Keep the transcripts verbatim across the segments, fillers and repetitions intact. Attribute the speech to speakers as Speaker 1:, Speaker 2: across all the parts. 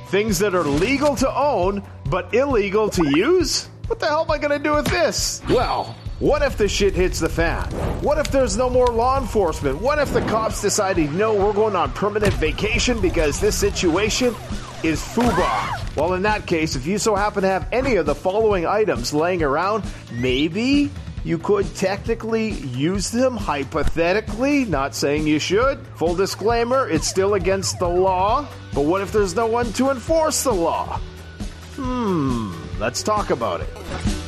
Speaker 1: Things that are legal to own, but illegal to use? What the hell am I going to do with this? Well, what if the shit hits the fan? What if there's no more law enforcement? What if the cops decide, no, we're going on permanent vacation because this situation is FUBAR? Well, in that case, if you so happen to have any of the following items laying around, maybe you could technically use them, hypothetically, not saying you should. Full disclaimer, it's still against the law, but what if there's no one to enforce the law? Hmm, let's talk about it.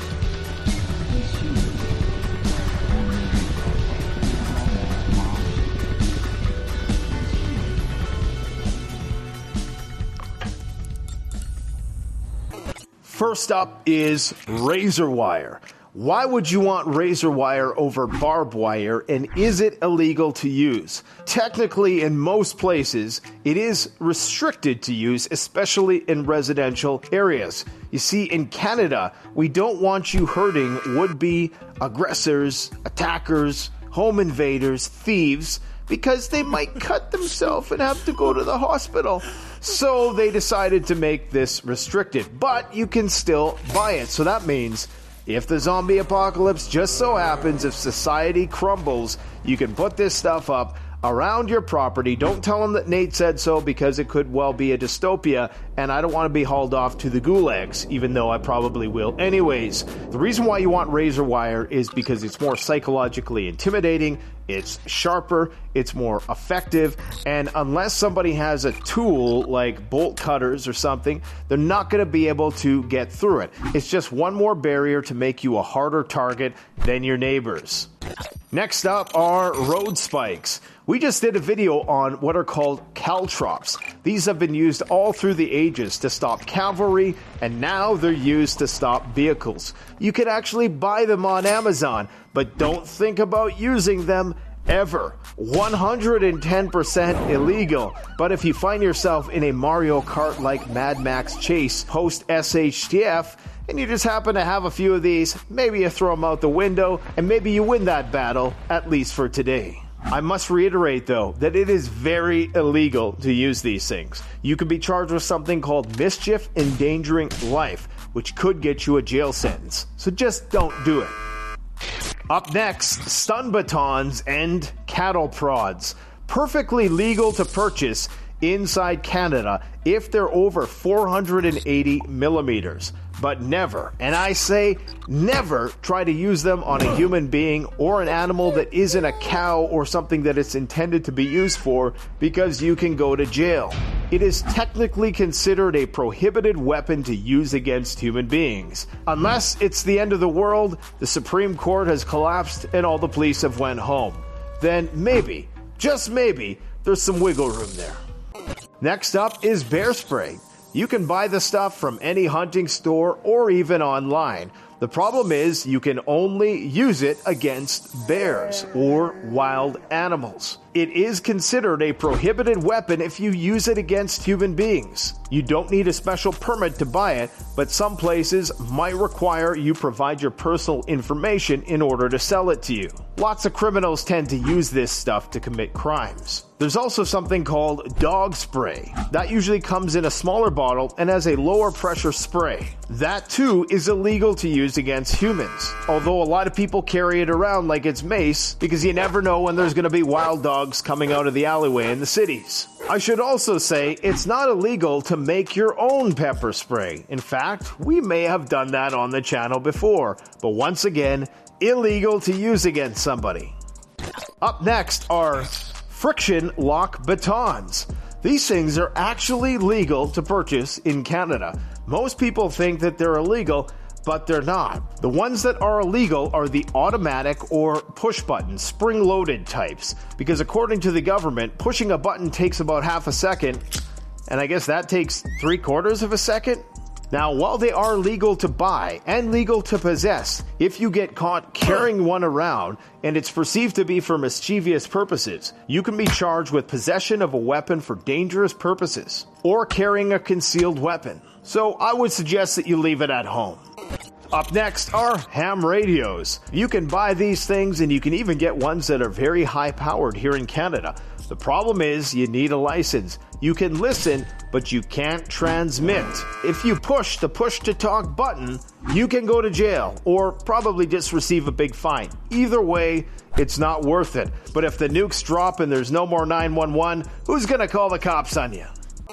Speaker 1: First up is razor wire. Why would you want razor wire over barbed wire, and is it illegal to use? Technically, in most places, it is restricted to use, especially in residential areas. You see, in Canada, we don't want you hurting would-be aggressors, attackers, home invaders, thieves, because they might cut themselves and have to go to the hospital. So they decided to make this restricted, but you can still buy it. So that means if the zombie apocalypse just so happens, if society crumbles, you can put this stuff up around your property. Don't tell them that Nate said so, because it could well be a dystopia, and I don't want to be hauled off to the gulags, even though I probably will anyways. The reason why you want razor wire is because it's more psychologically intimidating, it's sharper, it's more effective, and unless somebody has a tool like bolt cutters or something, they're not going to be able to get through it. It's just one more barrier to make you a harder target than your neighbors. Next up are road spikes. We just did a video on what are called caltrops. These have been used all through the ages to stop cavalry, and now they're used to stop vehicles. You can actually buy them on Amazon, but don't think about using them ever. one hundred ten percent illegal. But if you find yourself in a Mario Kart like Mad Max chase post S H T F, and you just happen to have a few of these, maybe you throw them out the window, and maybe you win that battle, at least for today. I must reiterate, though, that it is very illegal to use these things. You could be charged with something called mischief endangering life, which could get you a jail sentence. So just don't do it. Up next, stun batons and cattle prods. Perfectly legal to purchase inside Canada if they're over four hundred eighty millimeters. But never, and I say never, try to use them on a human being or an animal that isn't a cow or something that it's intended to be used for, because you can go to jail. It is technically considered a prohibited weapon to use against human beings. Unless it's the end of the world, the Supreme Court has collapsed and all the police have went home. Then maybe, just maybe, there's some wiggle room there. Next up is bear spray. You can buy the stuff from any hunting store or even online. The problem is you can only use it against bears or wild animals. It is considered a prohibited weapon if you use it against human beings. You don't need a special permit to buy it, but some places might require you provide your personal information in order to sell it to you. Lots of criminals tend to use this stuff to commit crimes. There's also something called dog spray. That usually comes in a smaller bottle and has a lower pressure spray. That too is illegal to use against humans, although a lot of people carry it around like it's mace, because you never know when there's going to be wild dogs coming out of the alleyway in the cities. I should also say it's not illegal to make your own pepper spray. In fact, we may have done that on the channel before, but once again, illegal to use against somebody. Up next are friction lock batons. These things are actually legal to purchase in Canada. Most people think that they're illegal, but they're not. The ones that are illegal are the automatic or push button, spring-loaded types, because according to the government, pushing a button takes about half a second, and I guess that takes three quarters of a second? Now, while they are legal to buy and legal to possess, if you get caught carrying one around and it's perceived to be for mischievous purposes, you can be charged with possession of a weapon for dangerous purposes or carrying a concealed weapon. So I would suggest that you leave it at home. Up next are ham radios. You can buy these things, and you can even get ones that are very high powered here in Canada. The problem is you need a license. You can listen, but you can't transmit. If you push the push-to-talk button, you can go to jail or probably just receive a big fine. Either way, it's not worth it. But if the nukes drop and there's no more nine one one, who's going to call the cops on you?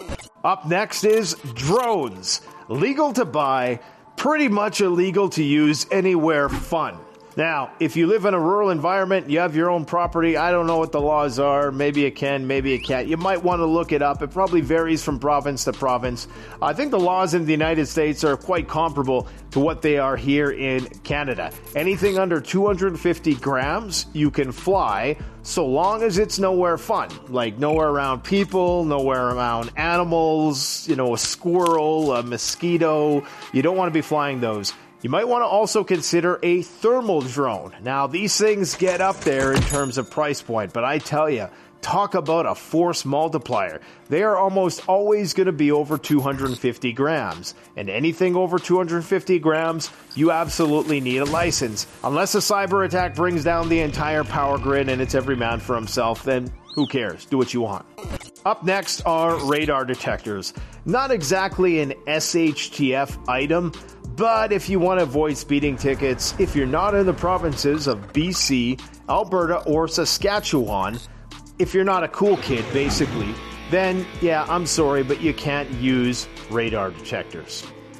Speaker 1: Up next is drones. Legal to buy, pretty much illegal to use anywhere fun. Now, if you live in a rural environment, you have your own property, I don't know what the laws are, maybe you can, maybe you can't. You might want to look it up. It probably varies from province to province. I think the laws in the United States are quite comparable to what they are here in Canada. Anything under two hundred fifty grams, you can fly, so long as it's nowhere fun, like nowhere around people, nowhere around animals, you know, a squirrel, a mosquito. You don't want to be flying those. You might want to also consider a thermal drone. Now, these things get up there in terms of price point, but I tell you, talk about a force multiplier. They are almost always going to be over two hundred fifty grams. And anything over two hundred fifty grams, you absolutely need a license. Unless a cyber attack brings down the entire power grid and it's every man for himself, then who cares? Do what you want. Up next are radar detectors. Not exactly an S H T F item, but if you want to avoid speeding tickets, if you're not in the provinces of B C, Alberta, or Saskatchewan, if you're not a cool kid, basically, then yeah, I'm sorry, but you can't use radar detectors.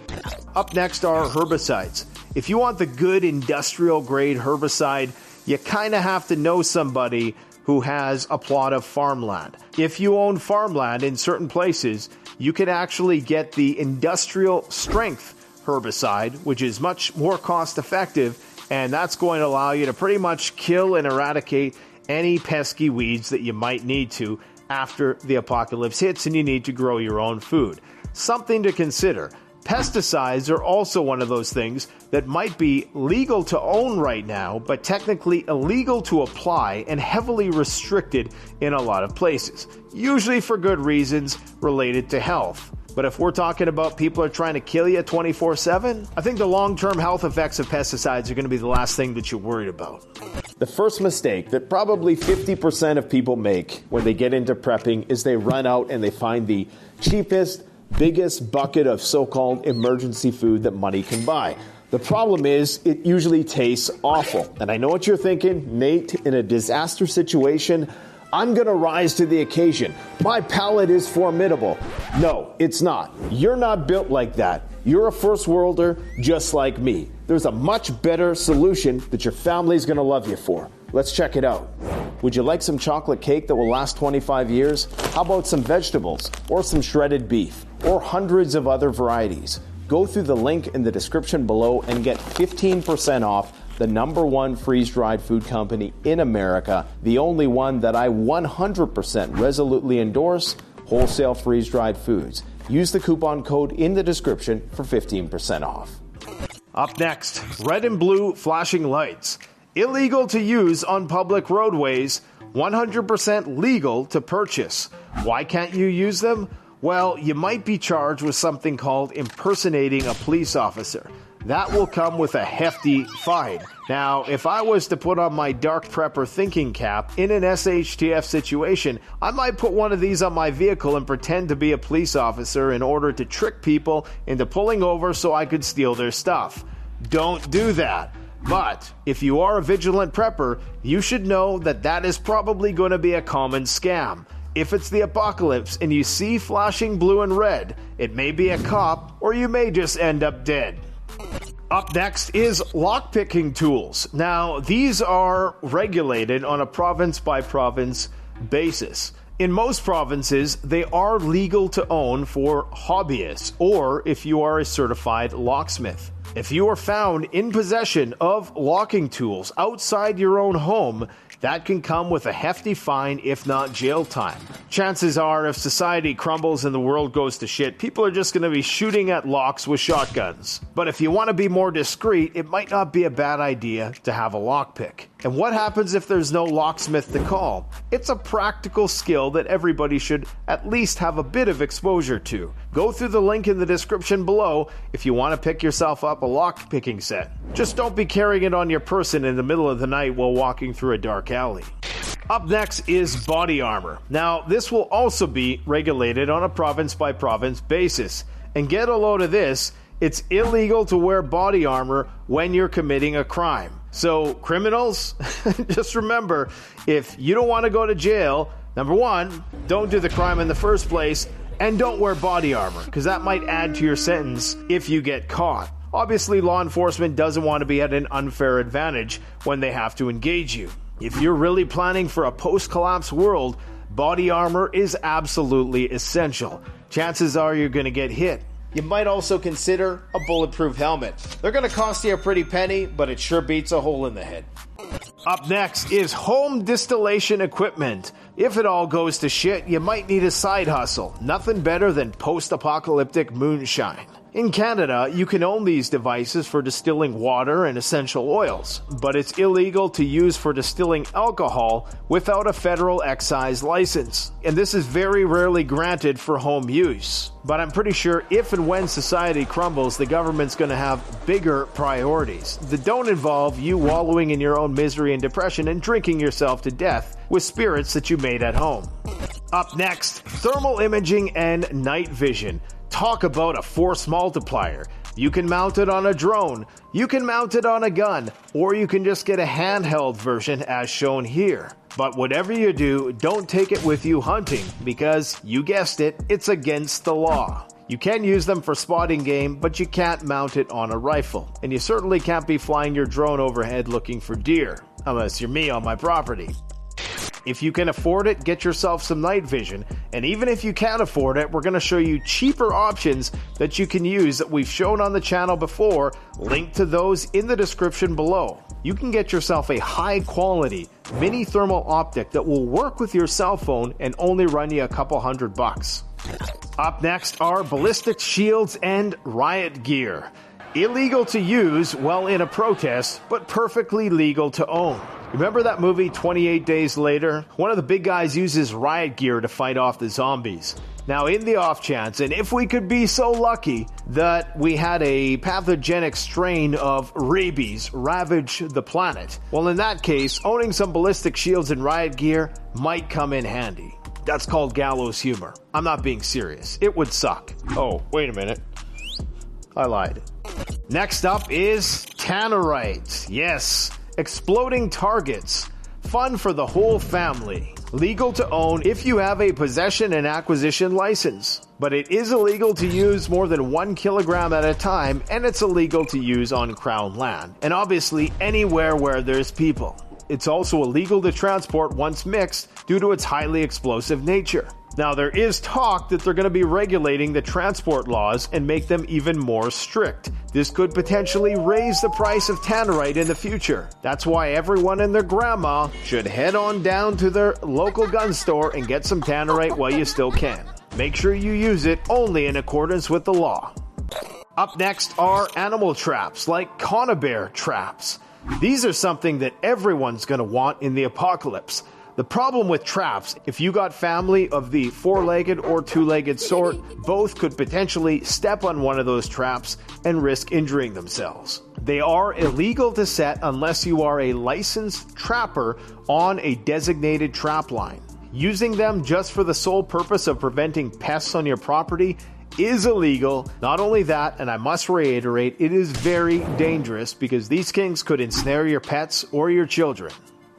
Speaker 1: Up next are herbicides. If you want the good industrial grade herbicide, you kind of have to know somebody who has a plot of farmland. If you own farmland in certain places, you can actually get the industrial strength herbicide, which is much more cost effective, and that's going to allow you to pretty much kill and eradicate any pesky weeds that you might need to after the apocalypse hits and you need to grow your own food. Something to consider. Pesticides are also one of those things that might be legal to own right now, but technically illegal to apply and heavily restricted in a lot of places, usually for good reasons related to health. But if we're talking about people are trying to kill you twenty-four seven, I think the long-term health effects of pesticides are going to be the last thing that you're worried about. The first mistake that probably fifty percent of people make when they get into prepping is they run out and they find the cheapest, biggest bucket of so-called emergency food that money can buy. The problem is it usually tastes awful. And I know what you're thinking, Nate, in a disaster situation, I'm going to rise to the occasion. My palate is formidable. No, it's not. You're not built like that. You're a first worlder just like me. There's a much better solution that your family's going to love you for. Let's check it out. Would you like some chocolate cake that will last twenty-five years? How about some vegetables or some shredded beef or hundreds of other varieties? Go through the link in the description below and get fifteen percent off the number one freeze-dried food company in America, the only one that I one hundred percent resolutely endorse, Wholesale Freeze-Dried Foods. Use the coupon code in the description for fifteen percent off. Up next, red and blue flashing lights. Illegal to use on public roadways, one hundred percent legal to purchase. Why can't you use them? Well, you might be charged with something called impersonating a police officer. That will come with a hefty fine. Now, if I was to put on my Dark Prepper thinking cap in an S H T F situation, I might put one of these on my vehicle and pretend to be a police officer in order to trick people into pulling over so I could steal their stuff. Don't do that. But if you are a vigilant prepper, you should know that that is probably going to be a common scam. If it's the apocalypse and you see flashing blue and red, it may be a cop or you may just end up dead. Up next is lockpicking tools. Now, these are regulated on a province-by-province basis. In most provinces, they are legal to own for hobbyists or if you are a certified locksmith. If you are found in possession of locking tools outside your own home, that can come with a hefty fine, if not jail time. Chances are, if society crumbles and the world goes to shit, people are just going to be shooting at locks with shotguns. But if you want to be more discreet, it might not be a bad idea to have a lockpick. And what happens if there's no locksmith to call? It's a practical skill that everybody should at least have a bit of exposure to. Go through the link in the description below if you want to pick yourself up a lockpicking set. Just don't be carrying it on your person in the middle of the night while walking through a dark alley. Up next is body armor. Now, this will also be regulated on a province-by-province basis. And get a load of this, it's illegal to wear body armor when you're committing a crime. So, criminals, just remember, if you don't want to go to jail, number one, don't do the crime in the first place, and don't wear body armor, because that might add to your sentence if you get caught. Obviously, law enforcement doesn't want to be at an unfair advantage when they have to engage you. If you're really planning for a post-collapse world, body armor is absolutely essential. Chances are you're going to get hit. You might also consider a bulletproof helmet. They're going to cost you a pretty penny, but it sure beats a hole in the head. Up next is home distillation equipment. If it all goes to shit, you might need a side hustle. Nothing better than post-apocalyptic moonshine. In Canada, you can own these devices for distilling water and essential oils, but it's illegal to use for distilling alcohol without a federal excise license. And this is very rarely granted for home use. But I'm pretty sure if and when society crumbles, the government's going to have bigger priorities that don't involve you wallowing in your own misery and depression and drinking yourself to death with spirits that you made at home. Up next, thermal imaging and night vision. Talk about a force multiplier. You can mount it on a drone, you can mount it on a gun, or you can just get a handheld version as shown here. But whatever you do, don't take it with you hunting, because, you guessed it, it's against the law. You can use them for spotting game, but you can't mount it on a rifle. And you certainly can't be flying your drone overhead looking for deer, unless you're me on my property. If you can afford it, get yourself some night vision. And even if you can't afford it, we're going to show you cheaper options that you can use that we've shown on the channel before. Link to those in the description below. You can get yourself a high quality mini thermal optic that will work with your cell phone and only run you a couple hundred bucks. Up next are ballistic shields and riot gear. Illegal to use while in a protest, but perfectly legal to own. Remember that movie twenty-eight days later? One of the big guys uses riot gear to fight off the zombies. Now, in the off chance, and if we could be so lucky that we had a pathogenic strain of rabies ravage the planet, well, in that case, owning some ballistic shields and riot gear might come in handy. That's called gallows humor. I'm not being serious. It would suck. Oh, wait a minute. I lied. Next up is Tannerite. Yes, exploding targets. Fun for the whole family. Legal to own if you have a possession and acquisition license. But it is illegal to use more than one kilogram at a time, and it's illegal to use on crown land. And obviously anywhere where there's people. It's also illegal to transport once mixed due to its highly explosive nature. Now, there is talk that they're going to be regulating the transport laws and make them even more strict. This could potentially raise the price of Tannerite in the future. That's why everyone and their grandma should head on down to their local gun store and get some Tannerite while you still can. Make sure you use it only in accordance with the law. Up next are animal traps, like conibear traps. These are something that everyone's going to want in the apocalypse. The problem with traps, if you got family of the four-legged or two-legged sort, both could potentially step on one of those traps and risk injuring themselves. They are illegal to set unless you are a licensed trapper on a designated trap line. Using them just for the sole purpose of preventing pests on your property is illegal. Not only that, and I must reiterate, it is very dangerous because these things could ensnare your pets or your children.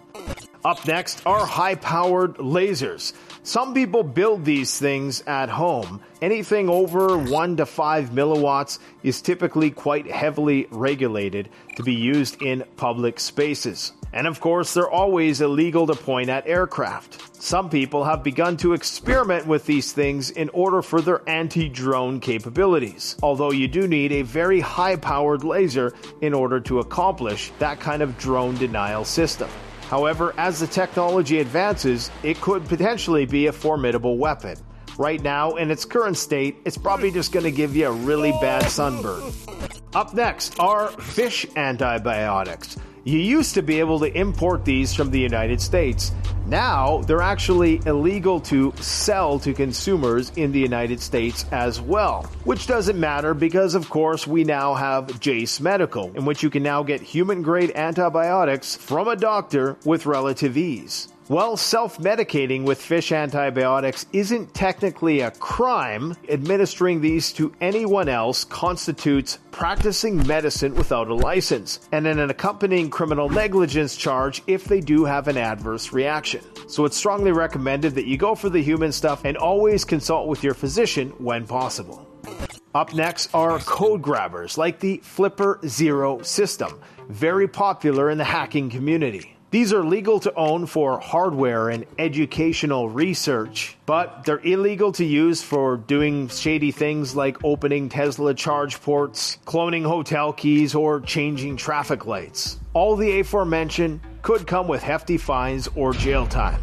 Speaker 1: Up next are high-powered lasers. Some people build these things at home. Anything over one to five milliwatts is typically quite heavily regulated to be used in public spaces. And of course, they're always illegal to point at aircraft. Some people have begun to experiment with these things in order for their anti-drone capabilities. Although you do need a very high-powered laser in order to accomplish that kind of drone denial system. However, as the technology advances, it could potentially be a formidable weapon. Right now, in its current state, it's probably just going to give you a really bad sunburn. Up next are fish antibiotics. You used to be able to import these from the United States. Now, they're actually illegal to sell to consumers in the United States as well. Which doesn't matter because, of course, we now have Jase Medical, in which you can now get human-grade antibiotics from a doctor with relative ease. While self-medicating with fish antibiotics isn't technically a crime, administering these to anyone else constitutes practicing medicine without a license, and an accompanying criminal negligence charge if they do have an adverse reaction. So it's strongly recommended that you go for the human stuff and always consult with your physician when possible. Up next are code grabbers like the Flipper Zero system, very popular in the hacking community. These are legal to own for hardware and educational research, but they're illegal to use for doing shady things like opening Tesla charge ports, cloning hotel keys, or changing traffic lights. All the aforementioned could come with hefty fines or jail time.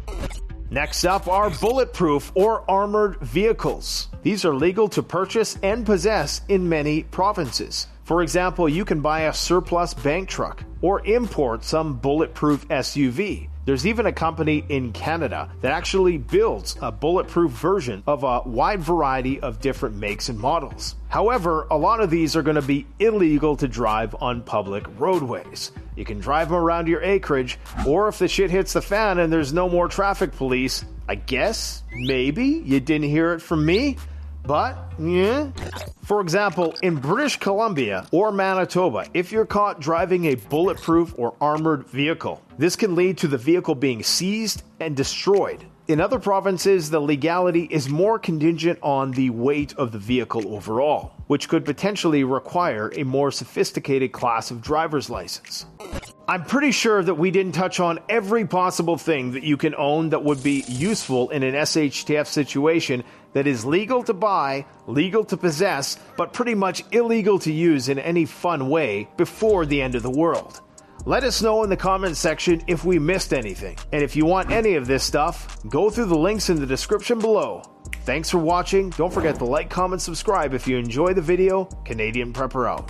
Speaker 1: Next up are bulletproof or armored vehicles. These are legal to purchase and possess in many provinces. For example, you can buy a surplus bank truck or import some bulletproof S U V. There's even a company in Canada that actually builds a bulletproof version of a wide variety of different makes and models. However, a lot of these are going to be illegal to drive on public roadways. You can drive them around your acreage, or if the shit hits the fan and there's no more traffic police, I guess, maybe, you didn't hear it from me, but, yeah. For example, in British Columbia or Manitoba, if you're caught driving a bulletproof or armored vehicle, this can lead to the vehicle being seized and destroyed. In other provinces, the legality is more contingent on the weight of the vehicle overall, which could potentially require a more sophisticated class of driver's license. I'm pretty sure that we didn't touch on every possible thing that you can own that would be useful in an S H T F situation that is legal to buy, legal to possess, but pretty much illegal to use in any fun way before the end of the world. Let us know in the comments section if we missed anything. And if you want any of this stuff, go through the links in the description below. Thanks for watching. Don't forget to like, comment, subscribe if you enjoy the video. Canadian Prepper out.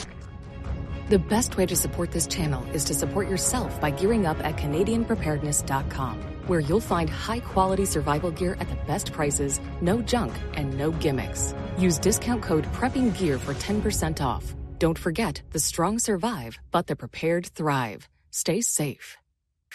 Speaker 2: The best way to support this channel is to support yourself by gearing up at Canadian Preparedness dot com, where you'll find high-quality survival gear at the best prices, no junk, and no gimmicks. Use discount code PREPPINGGEAR for ten percent off. Don't forget, the strong survive, but the prepared thrive. Stay safe.